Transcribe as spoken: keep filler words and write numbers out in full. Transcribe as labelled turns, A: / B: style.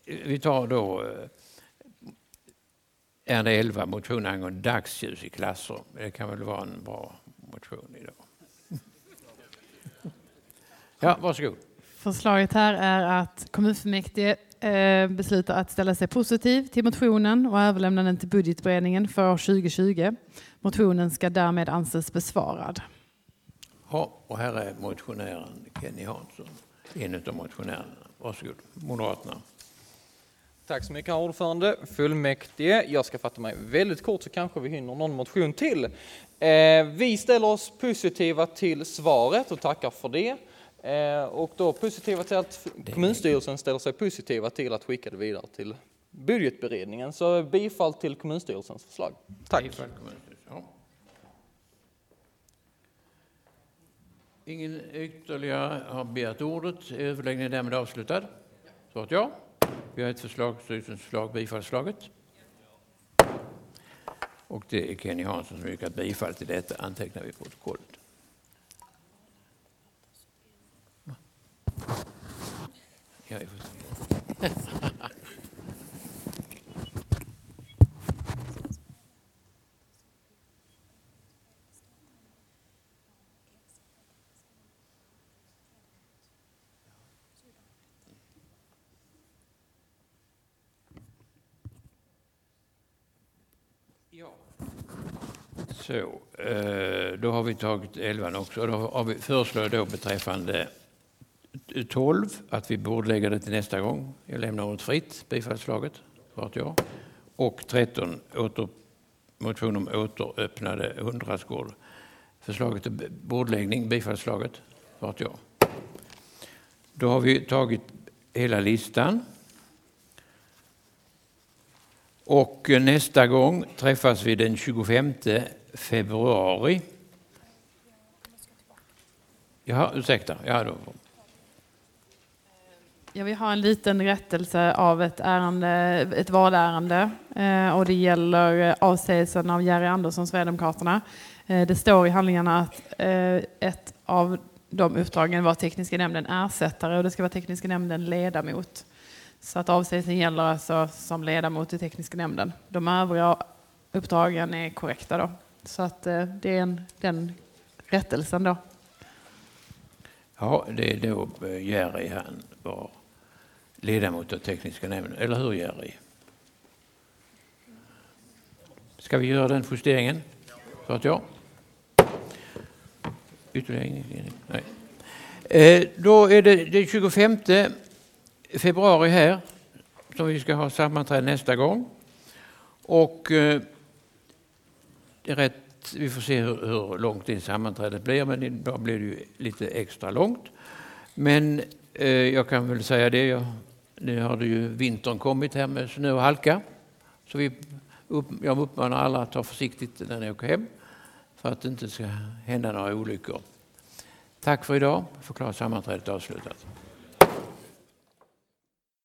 A: vi tar då ärende elva, motion angående dagsljus i klasser. Det kan väl vara en bra motion idag. Ja, varsågod.
B: Förslaget här är att kommunfullmäktige eh, beslutar att ställa sig positiv till motionen och överlämna den till budgetberedningen för år tjugo tjugo. Motionen ska därmed anses besvarad.
A: Ja, och här är motionären Kenny Hansson, en av motionärerna. Varsågod, Moderaterna.
C: Tack så mycket, herr ordförande. Fullmäktige. Jag ska fatta mig väldigt kort så kanske vi hinner någon motion till. Eh, vi ställer oss positiva till svaret och tackar för det. Eh, och då positiva till att kommunstyrelsen ställer sig positiva till att skicka det vidare till budgetberedningen. Så bifall till kommunstyrelsens förslag. Tack.
A: Bifall till kommunstyrelsen. Ja. Ingen ytterligare har begärt ordet. Överläggningen är därmed avslutad. Så att ja. Vi har ett förslag, styrelsens förslag, bifallsslaget. Och det är Kenny Hansson som yrkat bifall till detta. Antecknar vi i protokollet. Ja, jag får se. Ja. Så, då har vi tagit elvan också. Då har vi föreslår då beträffande tolv att vi borde lägga det till nästa gång. Jag lämnar ordet fritt, bifallsslaget, svart ja. Och tretton, åter, motion om återöppnade hundrastgård. Förslaget till bordläggning, bifallsslaget, svart ja. Då har vi tagit hela listan. Och nästa gång träffas vi den tjugofemte februari. Ja, ursäkta. Ja, då.
B: Jag vill ha en liten rättelse av ett ärende, ett valärende, eh, och det gäller avsägelsen av Jerry Andersson, Sverigedemokraterna. Eh, det står i handlingarna att eh, ett av de uppdragen var tekniska nämnden ersättare och det ska vara tekniska nämnden ledamot. Så att avsägelsen gäller alltså som ledamot i tekniska nämnden. De övriga uppdragen är korrekta då. Så att eh, det är en, den rättelsen då.
A: Ja, det är då Jerry, han var ledamot av tekniska nämnden. Eller hur, Jerry? Ska vi göra den justeringen? Så att ja. Ytterligare ingenting? Nej. Eh, då är det den tjugofemte februari här som vi ska ha sammanträde nästa gång. Och eh, det är rätt. Vi får se hur, hur långt det sammanträdet blir, men idag blir det ju lite extra långt. Men eh, jag kan väl säga det, jag, nu har det ju vintern kommit här med snö och halka. Så vi upp, jag uppmanar alla att ta försiktigt när ni åker hem för att det inte ska hända några olyckor. Tack för idag. Jag förklarar sammanträdet avslutat.